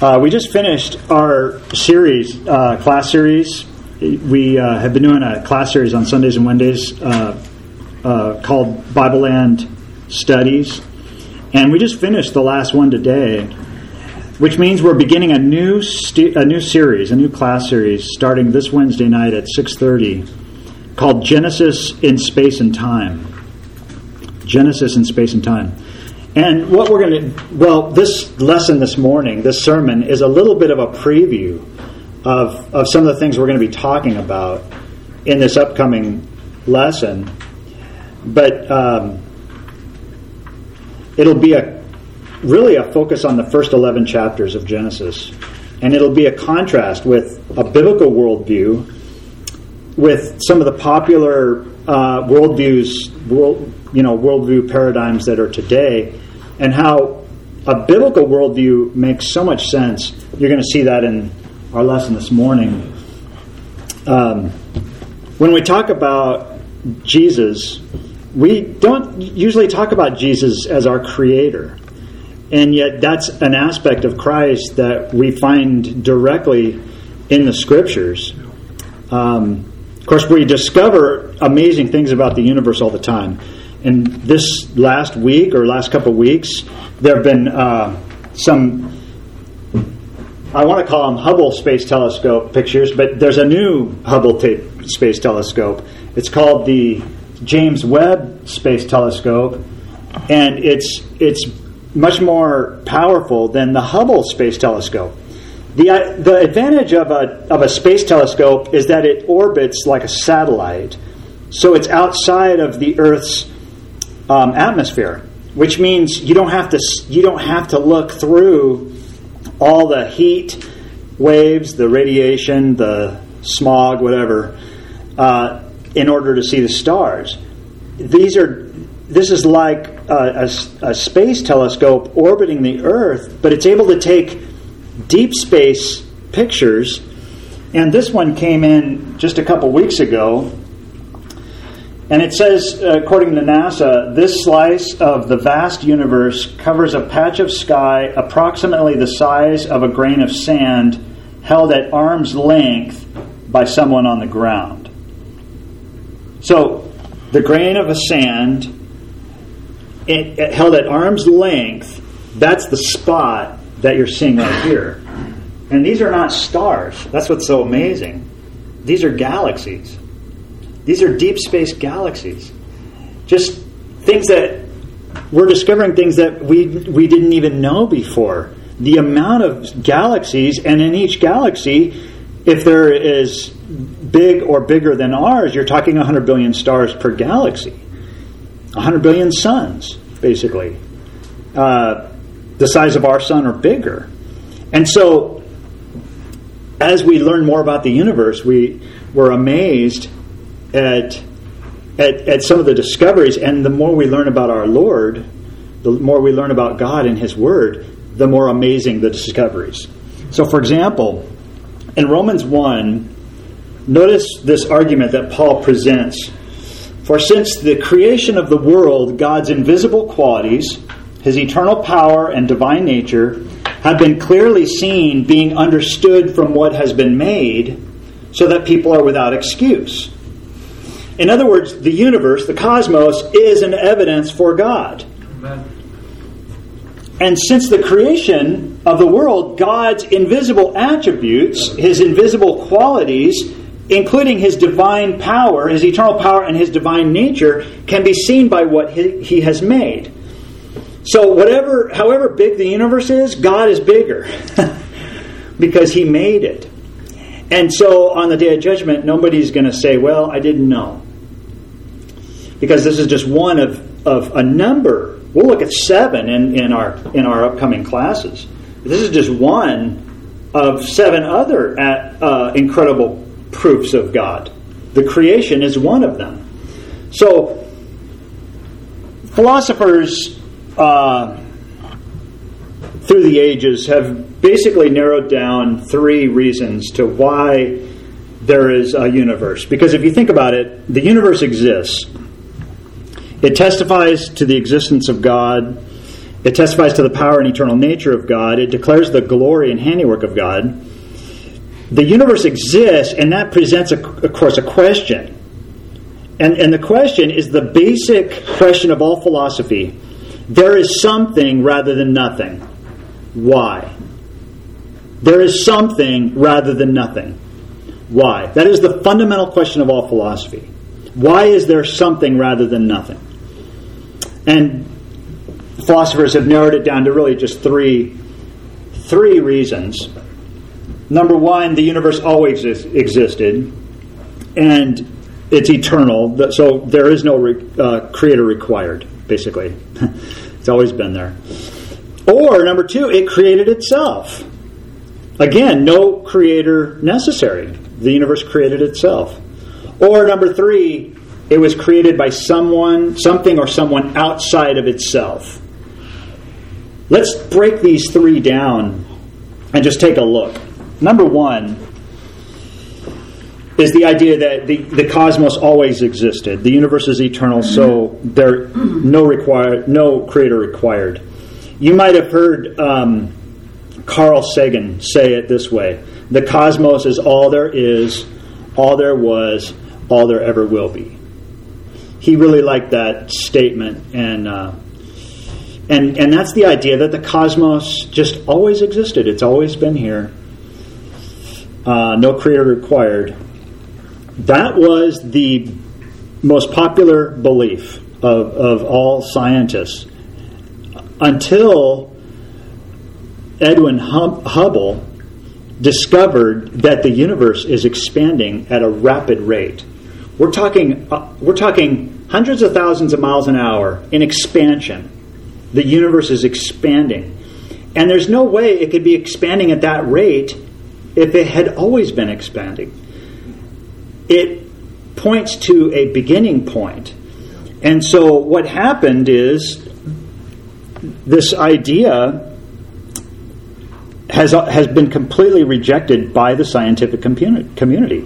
We just finished our series, class series. We have been doing a class series on Sundays and Wednesdays called Bible Land Studies. And we just finished the last one today, which means we're beginning a new series, a new class series, starting this Wednesday night at 6:30, called Genesis in Space and Time. Genesis in Space and Time. And what we're going to, this lesson this morning, this sermon, is a little bit of a preview of some of the things we're going to be talking about in this upcoming lesson. But it'll be really a focus on the first 11 chapters of Genesis. And it'll be a contrast with a biblical worldview with some of the popular worldview paradigms that are today, and how a biblical worldview makes so much sense. You're going to see that in our lesson this morning. When we talk about Jesus, we don't usually talk about Jesus as our creator, and yet that's an aspect of Christ that we find directly in the Scriptures. Of course, we discover amazing things about the universe all the time. And this last week or last couple of weeks, there have been some, I want to call them Hubble Space Telescope pictures, but there's a new Hubble Space Telescope. It's called the James Webb Space Telescope, and it's much more powerful than the Hubble Space Telescope. The advantage of a space telescope is that it orbits like a satellite, so it's outside of the Earth's atmosphere, which means you don't have to look through all the heat waves, the radiation, the smog, whatever, in order to see the stars. This is like a space telescope orbiting the Earth, but it's able to take deep space pictures. And this one came in just a couple weeks ago. And it says, according to NASA, this slice of the vast universe covers a patch of sky approximately the size of a grain of sand held at arm's length by someone on the ground. So, the grain of a sand held at arm's length, that's the spot that you're seeing right here. And these are not stars. That's what's so amazing. These are galaxies. These are deep space galaxies. Just things that we're discovering, things that we didn't even know before. The amount of galaxies, and in each galaxy, if there is big or bigger than ours, you're talking 100 billion stars per galaxy. 100 billion suns, basically. The size of our sun or bigger. And so, as we learn more about the universe, we're amazed at some of the discoveries, and the more we learn about our Lord, the more we learn about God and His Word, the more amazing the discoveries. So, for example, in Romans 1, notice this argument that Paul presents. For since the creation of the world, God's invisible qualities, His eternal power and divine nature, have been clearly seen, being understood from what has been made, so that people are without excuse. In other words, the universe, the cosmos, is an evidence for God. Amen. And since the creation of the world, God's invisible attributes, His invisible qualities, including His divine power, His eternal power, and His divine nature, can be seen by what He has made. So however big the universe is, God is bigger because He made it. And so on the Day of Judgment, nobody's going to say, well, I didn't know. Because this is just one of a number. We'll look at 7 in our upcoming classes. This is just one of 7 other incredible proofs of God. The creation is one of them. So philosophers through the ages have basically narrowed down 3 reasons to why there is a universe. Because if you think about it, the universe exists. It testifies to the existence of God. It testifies to the power and eternal nature of God. It declares the glory and handiwork of God. The universe exists, and that presents, of course, a question. And the question is the basic question of all philosophy. There is something rather than nothing. Why? There is something rather than nothing. Why? That is the fundamental question of all philosophy. Why is there something rather than nothing? And philosophers have narrowed it down to really just three reasons. Number one, the universe always existed, and it's eternal, so there is no creator required, basically. It's always been there. Or, number two, it created itself. Again, no creator necessary. The universe created itself. Or, number three, it was created by something or someone outside of itself. Let's break these three down and just take a look. Number one is the idea that the cosmos always existed. The universe is eternal, so there no creator required. You might have heard Carl Sagan say it this way: the cosmos is all there is, all there was, all there ever will be. He really liked that statement, and that's the idea that the cosmos just always existed. It's always been here. No creator required. That was the most popular belief of all scientists until Edwin Hubble discovered that the universe is expanding at a rapid rate. We're talking hundreds of thousands of miles an hour in expansion. The universe is expanding. And there's no way it could be expanding at that rate if it had always been expanding. It points to a beginning point. And so what happened is this idea has been completely rejected by the scientific community.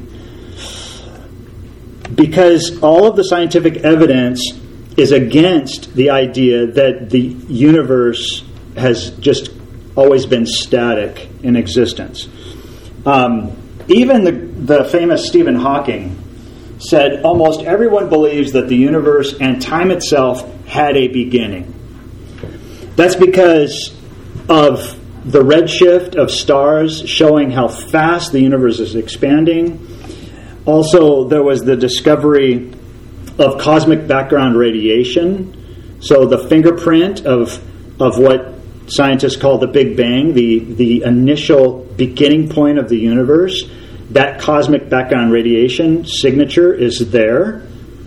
Because all of the scientific evidence is against the idea that the universe has just always been static in existence. Even the famous Stephen Hawking said almost everyone believes that the universe and time itself had a beginning. That's because of the redshift of stars showing how fast the universe is expanding. Also, there was the discovery of cosmic background radiation. So the fingerprint of what scientists call the Big Bang, the initial beginning point of the universe, that cosmic background radiation signature is there.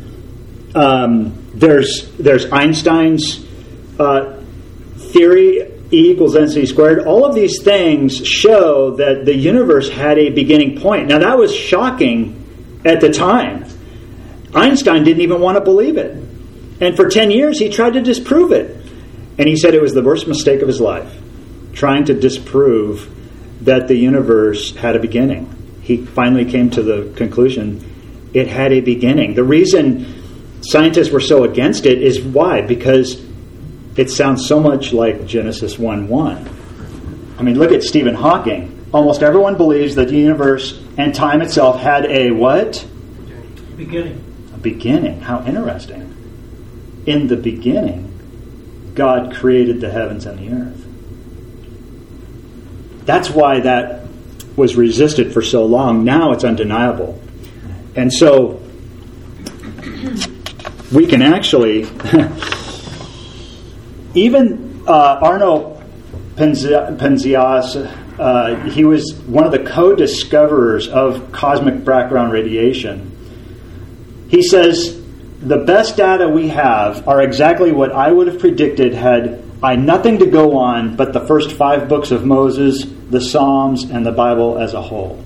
There's Einstein's theory, E equals mc squared. All of these things show that the universe had a beginning point. Now that was shocking at the time. Einstein didn't even want to believe it. And for 10 years he tried to disprove it. And he said it was the worst mistake of his life, trying to disprove that the universe had a beginning. He finally came to the conclusion it had a beginning. The reason scientists were so against it is why? Because it sounds so much like Genesis 1:1. I mean, look at Stephen Hawking. Almost everyone believes that the universe and time itself had a what? Beginning. A beginning. How interesting. In the beginning, God created the heavens and the earth. That's why that was resisted for so long. Now it's undeniable. And so we can actually... Even Arno Penzias, he was one of the co-discoverers of cosmic background radiation. He says, the best data we have are exactly what I would have predicted had I nothing to go on but the first 5 books of Moses, the Psalms, and the Bible as a whole.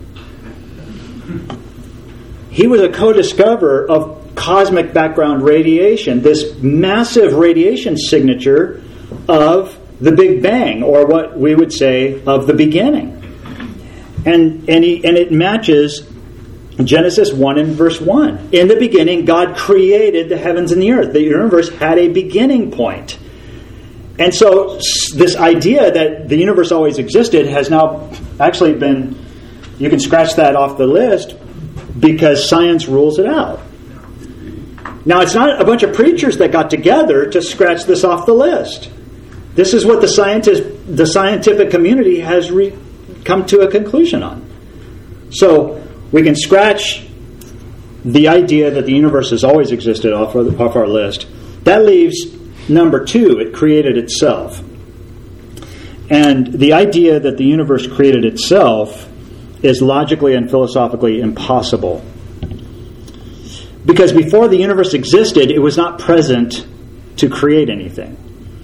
He was a co-discoverer of cosmic background radiation, this massive radiation signature of the Big Bang, or what we would say of the beginning. And it matches Genesis 1 and verse 1. In the beginning, God created the heavens and the earth. The universe had a beginning point. And so this idea that the universe always existed has now actually been, you can scratch that off the list because science rules it out. Now, it's not a bunch of preachers that got together to scratch this off the list. This is what the scientific community has come to a conclusion on. So we can scratch the idea that the universe has always existed off our list. That leaves number 2, it created itself. And the idea that the universe created itself is logically and philosophically impossible. Because before the universe existed, it was not present to create anything.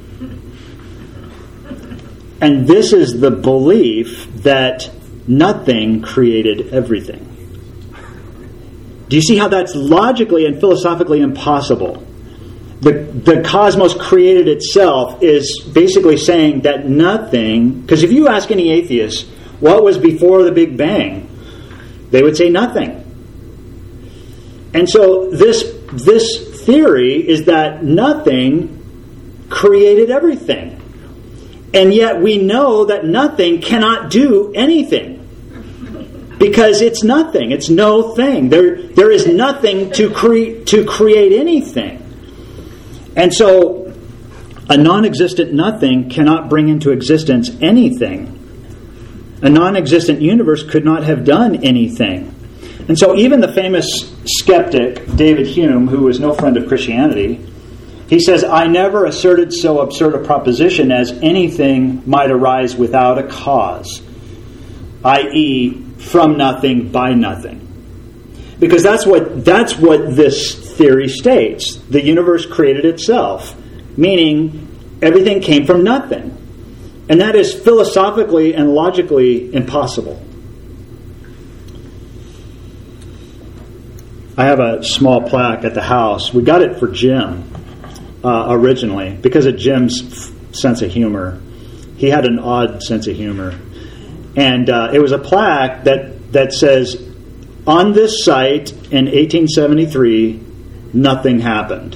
And this is the belief that nothing created everything. Do you see how that's logically and philosophically impossible? The cosmos created itself is basically saying that nothing, because if you ask any atheist, what was before the Big Bang? They would say nothing. And so this theory is that nothing created everything. And yet we know that nothing cannot do anything. Because it's nothing. It's no thing. There is nothing to create anything. And so a non-existent nothing cannot bring into existence anything. A non-existent universe could not have done anything. And so even the famous skeptic, David Hume, who was no friend of Christianity, he says, "I never asserted so absurd a proposition as anything might arise without a cause, i.e., from nothing by nothing." Because that's what this theory states. The universe created itself, meaning everything came from nothing. And that is philosophically and logically impossible. I have a small plaque at the house. We got it for Jim originally because of Jim's sense of humor. He had an odd sense of humor. And it was a plaque that says, "On this site in 1873, nothing happened."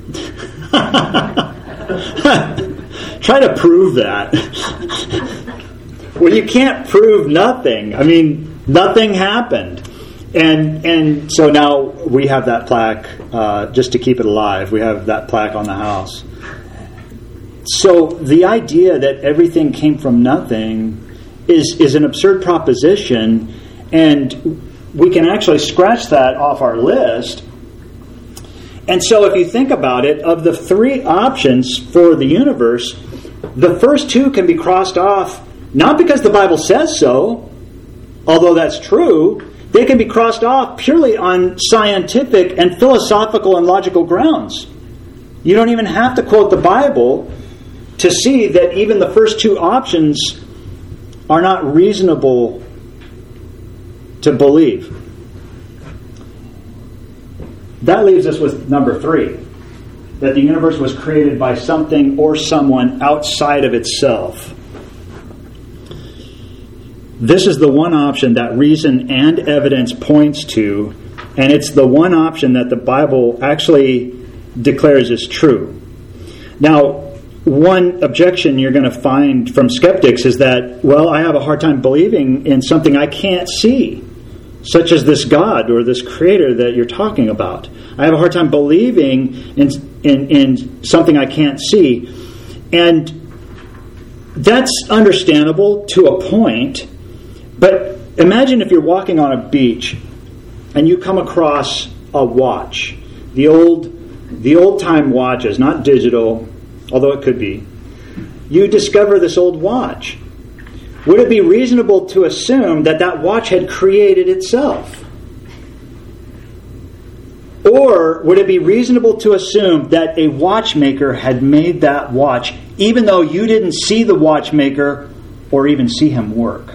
Try to prove that. Well, you can't prove nothing. I mean, nothing happened. And so now we have that plaque just to keep it alive. We have that plaque on the house. So the idea that everything came from nothing is an absurd proposition, and we can actually scratch that off our list. And so if you think about it, of the 3 options for the universe, the first 2 can be crossed off, not because the Bible says so, although that's true. They can be crossed off purely on scientific and philosophical and logical grounds. You don't even have to quote the Bible to see that even the first 2 options are not reasonable to believe. That leaves us with number 3, that the universe was created by something or someone outside of itself. This is the one option that reason and evidence points to, and it's the one option that the Bible actually declares is true. Now, one objection you're going to find from skeptics is that, well, I have a hard time believing in something I can't see, such as this God or this creator that you're talking about. I have a hard time believing in something I can't see. And that's understandable to a point. But imagine if you're walking on a beach and you come across a watch. The old time watches, not digital, although it could be. You discover this old watch. Would it be reasonable to assume that that watch had created itself? Or would it be reasonable to assume that a watchmaker had made that watch, even though you didn't see the watchmaker or even see him work?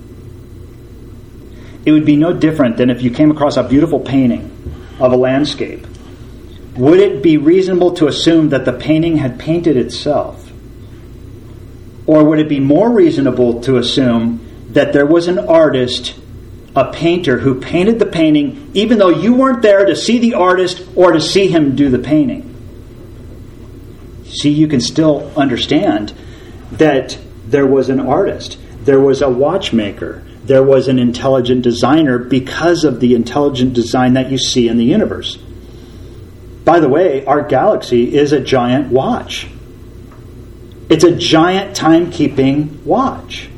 It would be no different than if you came across a beautiful painting of a landscape. Would it be reasonable to assume that the painting had painted itself? Or would it be more reasonable to assume that there was an artist, a painter, who painted the painting even though you weren't there to see the artist or to see him do the painting? See, you can still understand that there was an artist, there was a watchmaker, there was an intelligent designer because of the intelligent design that you see in the universe. By the way, our galaxy is a giant watch. It's a giant timekeeping watch.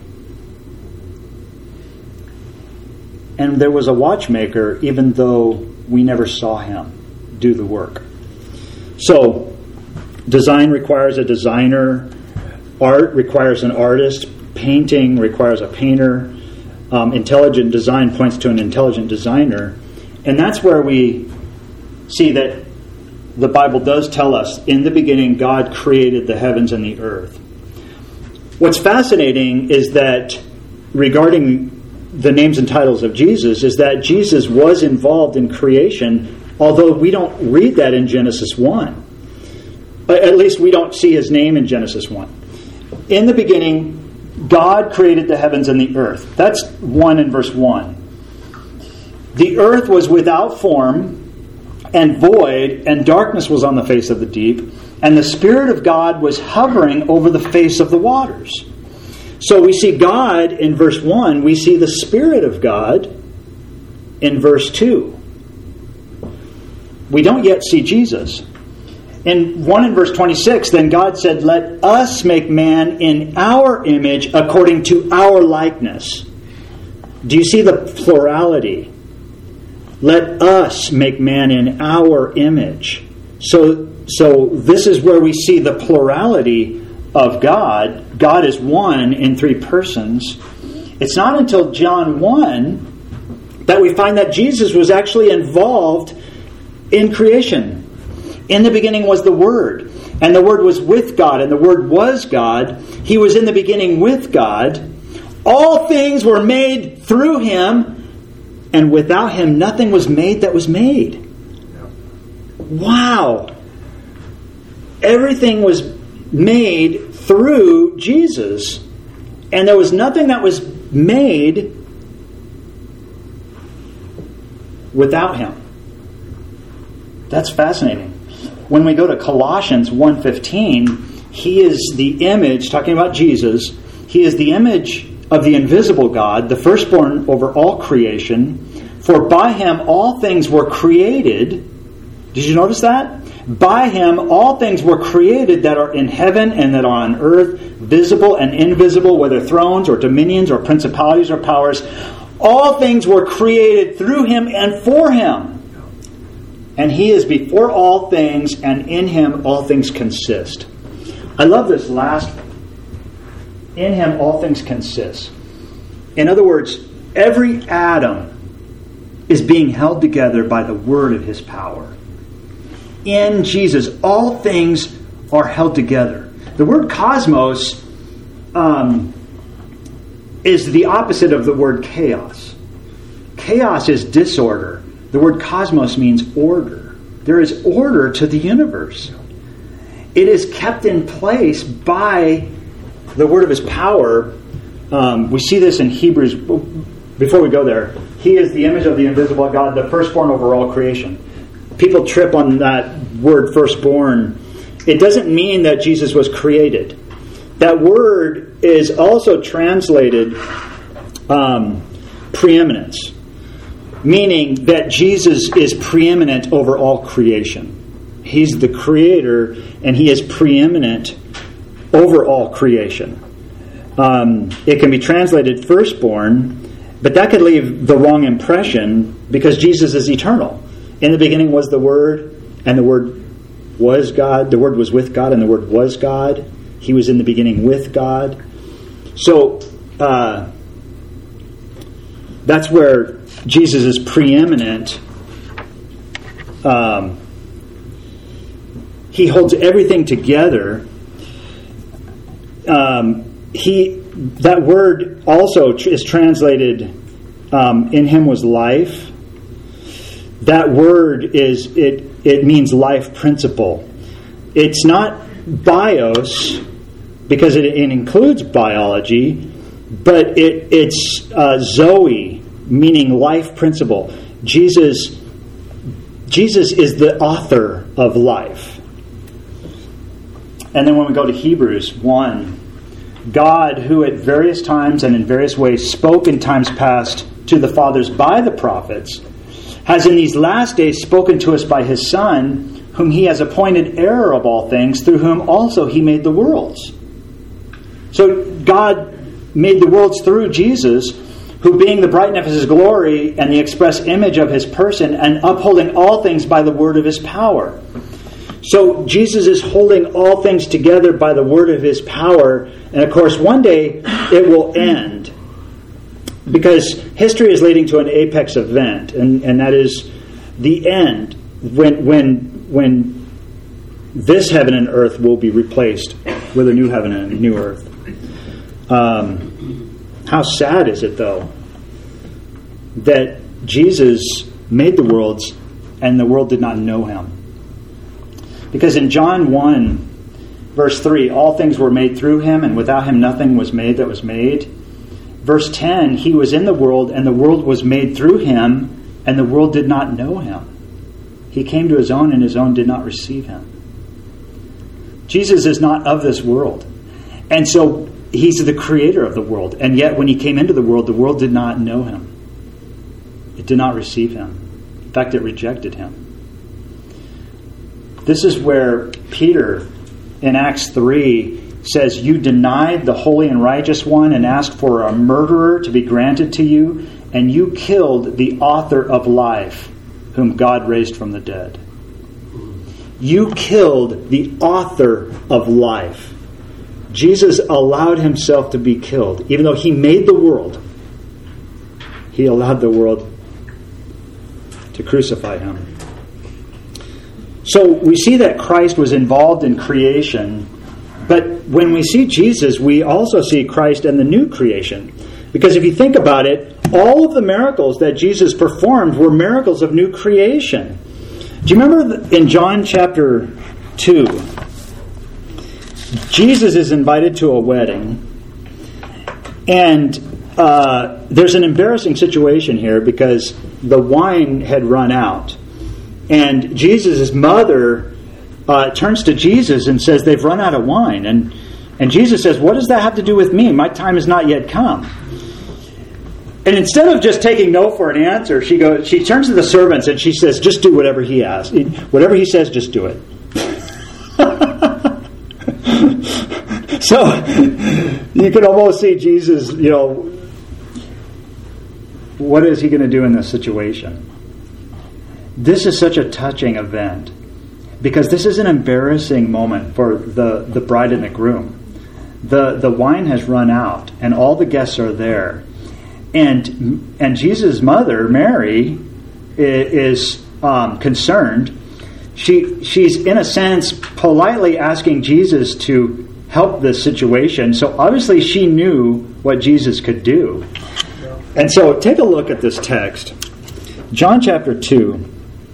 And there was a watchmaker, even though we never saw him do the work. So, design requires a designer. Art requires an artist. Painting requires a painter. Intelligent design points to an intelligent designer. And that's where we see that the Bible does tell us, in the beginning, God created the heavens and the earth. What's fascinating is that regarding the names and titles of Jesus is that Jesus was involved in creation, although we don't read that in Genesis 1. At least we don't see his name in Genesis 1. In the beginning, God created the heavens and the earth. That's 1 in verse 1. The earth was without form and void, and darkness was on the face of the deep, and the Spirit of God was hovering over the face of the waters. So we see God in verse 1, we see the Spirit of God in verse 2. We don't yet see Jesus. In 1 in verse 26, then God said, "Let us make man in our image according to our likeness." Do you see the plurality? Let us make man in our image. So this is where we see the plurality of God. God is one in three persons. It's not until John 1 that we find that Jesus was actually involved in creation. In the beginning was the Word, and the Word was with God, and the Word was God. He was in the beginning with God. All things were made through Him, and without Him nothing was made that was made. Wow! Everything was made through Jesus, and there was nothing that was made without Him. That's fascinating. When we go to Colossians 1:15, He is the image, talking about Jesus, He is the image of the invisible God, the firstborn over all creation. For by Him all things were created. Did you notice that? By Him all things were created that are in heaven and that are on earth, visible and invisible, whether thrones or dominions or principalities or powers. All things were created through Him and for Him. And He is before all things, and in Him all things consist. I love this last. In Him all things consist. In other words, every atom is being held together by the word of His power. In Jesus, all things are held together. The word cosmos is the opposite of the word chaos. Chaos is disorder. The word cosmos means order. There is order to the universe. It is kept in place by the word of His power. We see this in Hebrews. Before we go there, He is the image of the invisible God, the firstborn over all creation. People trip on that word firstborn. It doesn't mean that Jesus was created. That word is also translated preeminence, meaning that Jesus is preeminent over all creation. He's the creator, and He is preeminent over all creation. It can be translated firstborn, but that could leave the wrong impression because Jesus is eternal. In the beginning was the Word, and the Word was God. The Word was with God, and the Word was God. He was in the beginning with God. So that's where Jesus is preeminent. He holds everything together. That word also is translated, in Him was life. That word it means life principle. It's not bios because it includes biology, but it's zoe, meaning life principle. Jesus is the author of life. And then when we go to Hebrews 1, God, who at various times and in various ways spoke in times past to the fathers by the prophets, has in these last days spoken to us by his Son, whom he has appointed heir of all things, through whom also he made the worlds. So God made the worlds through Jesus, who being the brightness of his glory and the express image of his person, and upholding all things by the word of his power. So Jesus is holding all things together by the word of his power. And of course, one day it will end. Because history is leading to an apex event. And that is the end. When this heaven and earth will be replaced with a new heaven and a new earth. How sad is it, though, that Jesus made the worlds and the world did not know him? Because in John 1, verse 3, all things were made through him, and without him nothing was made that was made. Verse 10, he was in the world, and the world was made through him, and the world did not know him. He came to his own, and his own did not receive him. Jesus is not of this world. And so he's the creator of the world. And yet when he came into the world did not know him. It did not receive him. In fact, it rejected him. This is where Peter in Acts 3 says, you denied the holy and righteous one and asked for a murderer to be granted to you, and you killed the author of life, whom God raised from the dead. You killed the author of life. Jesus allowed himself to be killed. Even though he made the world, he allowed the world to crucify him. So we see that Christ was involved in creation, but when we see Jesus, we also see Christ and the new creation. Because if you think about it, all of the miracles that Jesus performed were miracles of new creation. Do you remember in John chapter 2, Jesus is invited to a wedding, and there's an embarrassing situation here because the wine had run out. And Jesus' mother turns to Jesus and says, they've run out of wine. And Jesus says, what does that have to do with me? My time has not yet come. And instead of just taking no for an answer, she turns to the servants and she says, just do whatever he asks. Whatever he says, just do it. So you can almost see Jesus, what is he going to do in this situation? This is such a touching event because this is an embarrassing moment for the bride and the groom. The wine has run out and all the guests are there. And Jesus' mother, Mary, is concerned. She's in a sense politely asking Jesus to help this situation. So obviously she knew what Jesus could do. And so take a look at this text. John chapter 2.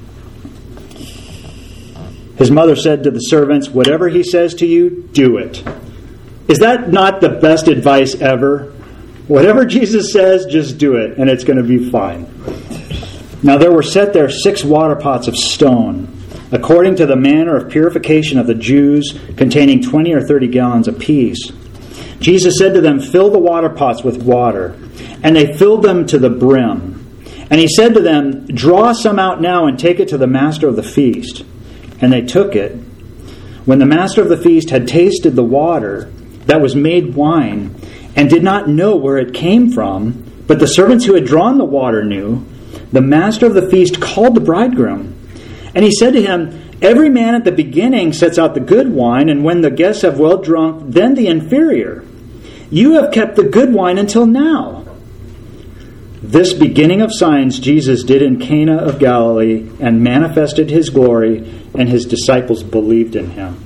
His mother said to the servants, whatever he says to you, do it. Is that not the best advice ever? Whatever Jesus says, just do it, and it's going to be fine. Now there were set there 6 water pots of stone, according to the manner of purification of the Jews, containing 20 or 30 gallons apiece. Jesus said to them, fill the water pots with water. And they filled them to the brim. And he said to them, draw some out now and take it to the master of the feast. And they took it. When the master of the feast had tasted the water that was made wine, and did not know where it came from, but the servants who had drawn the water knew, the master of the feast called the bridegroom. And he said to him, every man at the beginning sets out the good wine, and when the guests have well drunk, then the inferior. You have kept the good wine until now. This beginning of signs Jesus did in Cana of Galilee, and manifested his glory, and his disciples believed in him.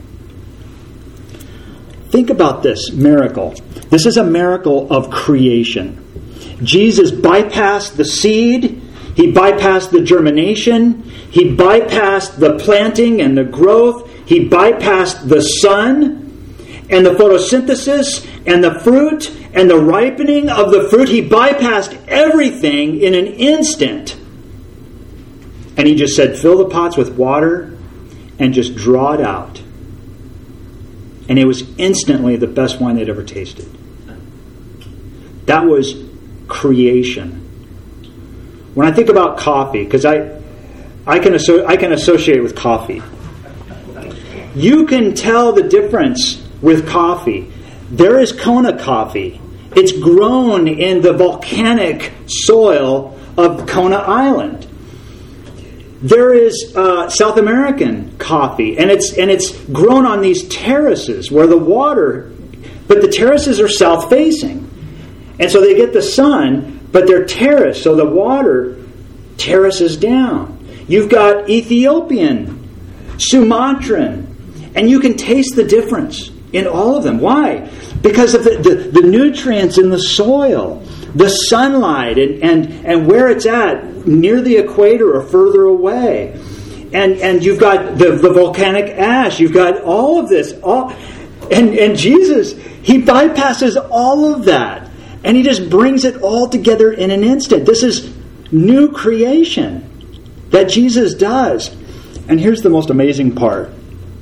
Think about this miracle. This is a miracle of creation. Jesus bypassed the seed. He bypassed the germination. He bypassed the planting and the growth. He bypassed the sun and the photosynthesis and the fruit and the ripening of the fruit. He bypassed everything in an instant. And he just said, fill the pots with water and just draw it out. and it was instantly the best wine they'd ever tasted. That was creation. When I think about coffee, because I can associate with coffee. You can tell the difference with coffee. There is Kona coffee. It's grown in the volcanic soil of Kona Island. There is South American coffee, and it's grown on these terraces where the water, but the terraces are south-facing. And so they get the sun, but they're terraced, so the water terraces down. You've got Ethiopian, Sumatran, and you can taste the difference in all of them. Why? Because of the nutrients in the soil, the sunlight, and where it's at, near the equator or further away. And you've got the volcanic ash. You've got all of this. And Jesus, He bypasses all of that. And He just brings it all together in an instant. This is new creation that Jesus does. And here's the most amazing part.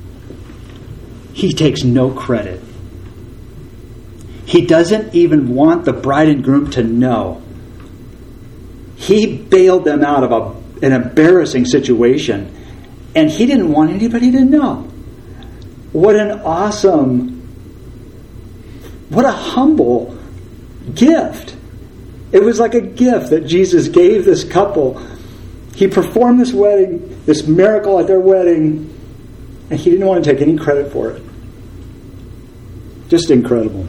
He takes no credit. He doesn't even want the bride and groom to know. He bailed them out of an embarrassing situation, and He didn't want anybody to know. What a humble gift. It was like a gift that Jesus gave this couple. He performed this wedding, this miracle at their wedding, and He didn't want to take any credit for it. Just incredible.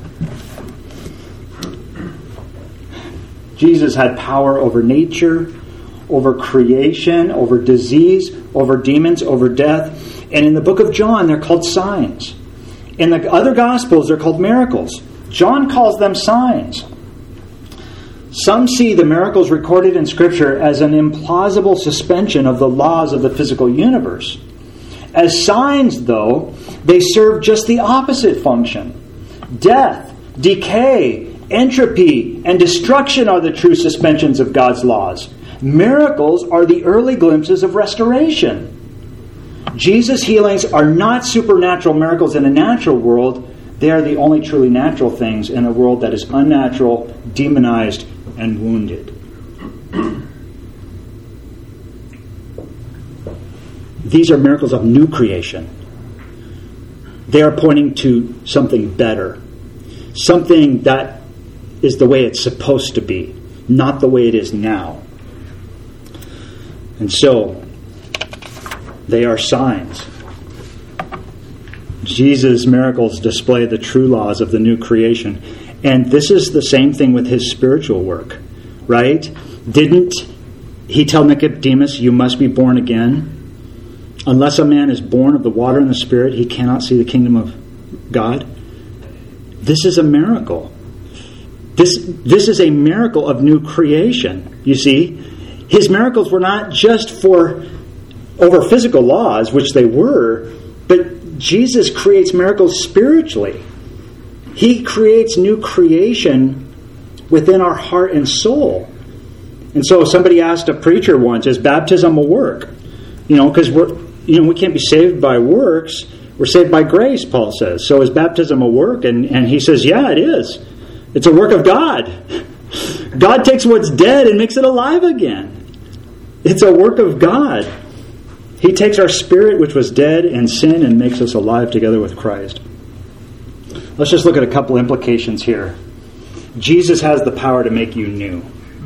Jesus had power over nature, over creation, over disease, over demons, over death. And in the book of John, they're called signs. In the other Gospels, they're called miracles. John calls them signs. Some see the miracles recorded in Scripture as an implausible suspension of the laws of the physical universe. As signs, though, they serve just the opposite function. Death, decay, entropy, and destruction are the true suspensions of God's laws. Miracles are the early glimpses of restoration. Jesus' healings are not supernatural miracles in a natural world. They are the only truly natural things in a world that is unnatural, demonized, and wounded. These are miracles of new creation. They are pointing to something better. Something that is the way it's supposed to be, not the way it is now. And so, they are signs. Jesus' miracles display the true laws of the new creation. And this is the same thing with His spiritual work, right? Didn't He tell Nicodemus, you must be born again? Unless a man is born of the water and the Spirit, he cannot see the kingdom of God. This is a miracle. This is a miracle of new creation. You see, His miracles were not just over physical laws, which they were, but Jesus creates miracles spiritually. He creates new creation within our heart and soul. And so somebody asked a preacher once, is baptism a work? Because we can't be saved by works. We're saved by grace, Paul says. So is baptism a work? And he says, yeah, it is. It's a work of God. God takes what's dead and makes it alive again. It's a work of God. He takes our spirit, which was dead in sin, and makes us alive together with Christ. Let's just look at a couple implications here. Jesus has the power to make you new.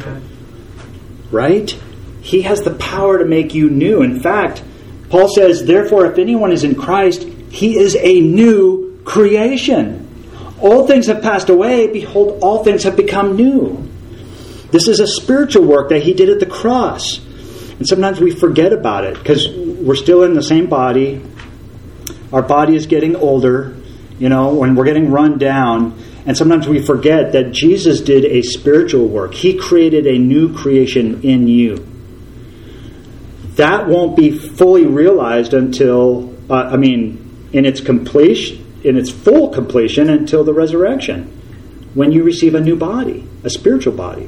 Right? He has the power to make you new. In fact, Paul says, therefore, if anyone is in Christ, he is a new creation. All things have passed away. Behold, all things have become new. This is a spiritual work that He did at the cross. And sometimes we forget about it because we're still in the same body. Our body is getting older, when we're getting run down. And sometimes we forget that Jesus did a spiritual work. He created a new creation in you. That won't be fully realized until, in its full completion until the resurrection, when you receive a new body, a spiritual body.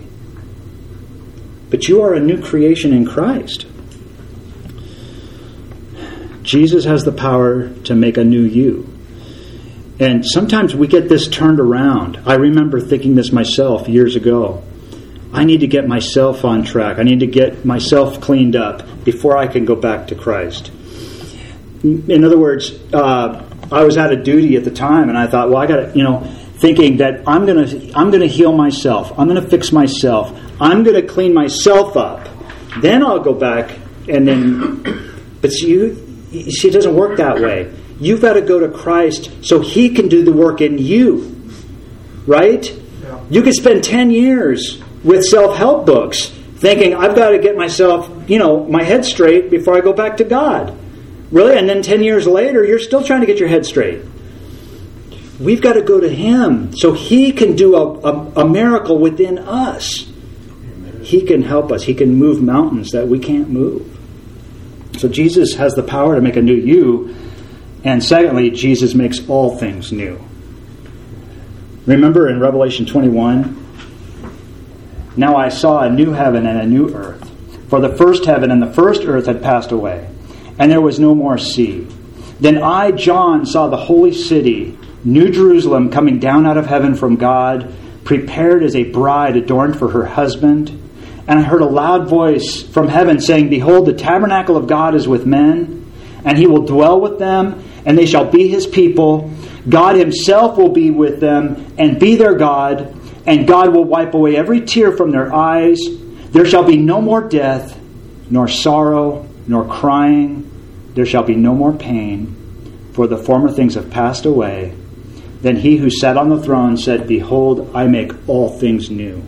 But you are a new creation in Christ. Jesus has the power to make a new you. And sometimes we get this turned around. I remember thinking this myself years ago. I need to get myself on track. I need to get myself cleaned up before I can go back to Christ. In other words, I was out of duty at the time, and I thought, well, I got to, thinking that I'm gonna heal myself. I'm gonna fix myself. I'm gonna clean myself up. Then I'll go back, and then. But you see, it doesn't work that way. You've got to go to Christ so He can do the work in you, right? Yeah. You could spend 10 years with self-help books, thinking I've got to get myself, my head straight before I go back to God. Really? And then 10 years later, you're still trying to get your head straight. We've got to go to Him so He can do a miracle within us. He can help us. He can move mountains that we can't move. So Jesus has the power to make a new you. And secondly, Jesus makes all things new. Remember in Revelation 21, now I saw a new heaven and a new earth. For the first heaven and the first earth had passed away, and there was no more sea. Then I, John, saw the holy city, New Jerusalem, coming down out of heaven from God, prepared as a bride adorned for her husband. And I heard a loud voice from heaven saying, Behold, the tabernacle of God is with men, and He will dwell with them, and they shall be His people. God Himself will be with them and be their God, and God will wipe away every tear from their eyes. There shall be no more death, nor sorrow, nor crying. There shall be no more pain, for the former things have passed away. Then He who sat on the throne said, Behold, I make all things new.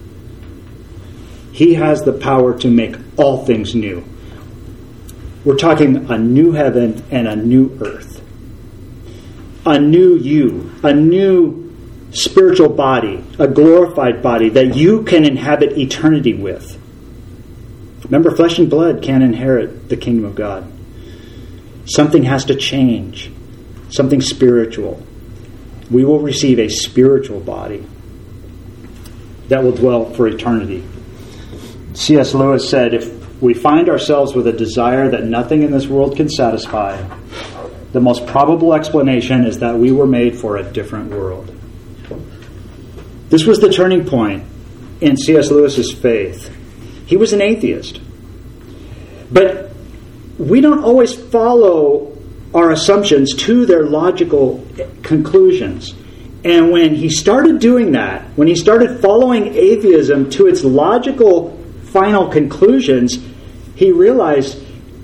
He has the power to make all things new. We're talking a new heaven and a new earth. A new you, a new spiritual body, a glorified body that you can inhabit eternity with. Remember, flesh and blood can't inherit the kingdom of God. Something has to change. Something spiritual. We will receive a spiritual body that will dwell for eternity. C.S. Lewis said, if we find ourselves with a desire that nothing in this world can satisfy, the most probable explanation is that we were made for a different world. This was the turning point in C.S. Lewis's faith. He was an atheist. But we don't always follow our assumptions to their logical conclusions. And when he started doing that, when he started following atheism to its logical final conclusions, he realized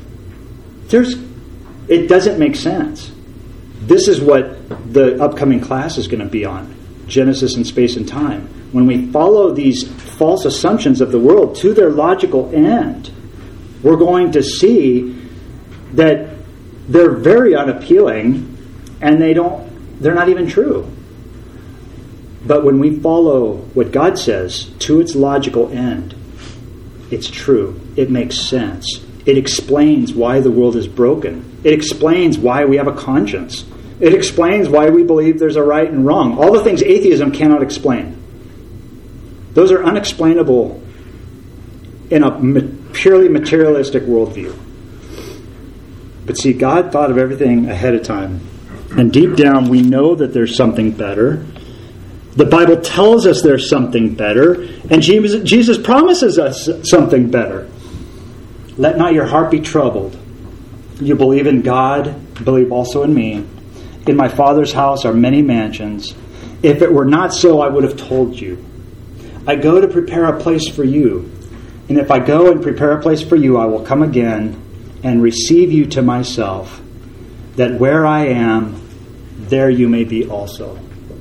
it doesn't make sense. This is what the upcoming class is going to be on, Genesis and space and time. When we follow these false assumptions of the world to their logical end, we're going to see that they're very unappealing and they're not even true. But when we follow what God says to its logical end, it's true. It makes sense. It explains why the world is broken. It explains why we have a conscience. It explains why we believe there's a right and wrong. All the things atheism cannot explain. Those are unexplainable in a purely materialistic worldview. But see, God thought of everything ahead of time. And deep down, we know that there's something better. The Bible tells us there's something better. And Jesus promises us something better. Let not your heart be troubled. You believe in God, believe also in me. In my Father's house are many mansions. If it were not so, I would have told you. I go to prepare a place for you. And if I go and prepare a place for you, I will come again and receive you to myself, that where I am, there you may be also.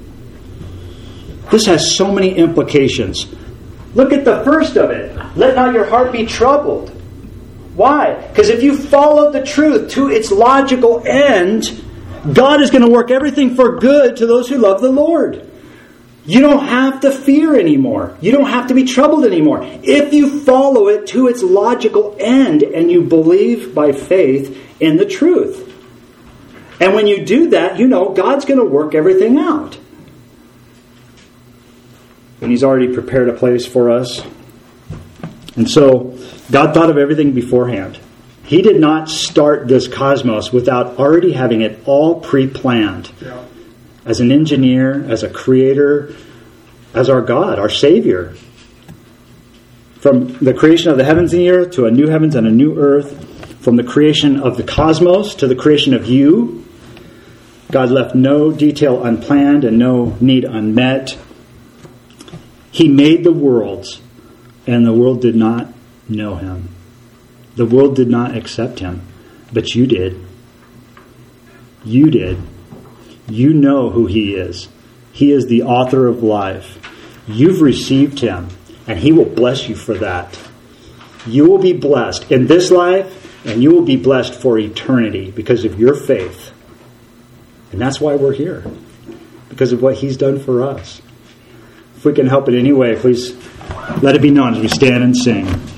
This has so many implications. Look at the first of it. Let not your heart be troubled. Why? Because if you follow the truth to its logical end, God is going to work everything for good to those who love the Lord. You don't have to fear anymore. You don't have to be troubled anymore. If you follow it to its logical end and you believe by faith in the truth. And when you do that, you know God's going to work everything out. And He's already prepared a place for us. And so, God thought of everything beforehand. He did not start this cosmos without already having it all pre-planned. Yeah. as an engineer, as a creator, as our God, our Savior. From the creation of the heavens and the earth to a new heavens and a new earth, from the creation of the cosmos to the creation of you, God left no detail unplanned and no need unmet. He made the worlds, and the world did not know him. The world did not accept him, but you did. You did. You know who he is. He is the author of life. You've received him, and he will bless you for that. You will be blessed in this life, and you will be blessed for eternity because of your faith. And that's why we're here, because of what he's done for us. If we can help in any way, please let it be known as we stand and sing.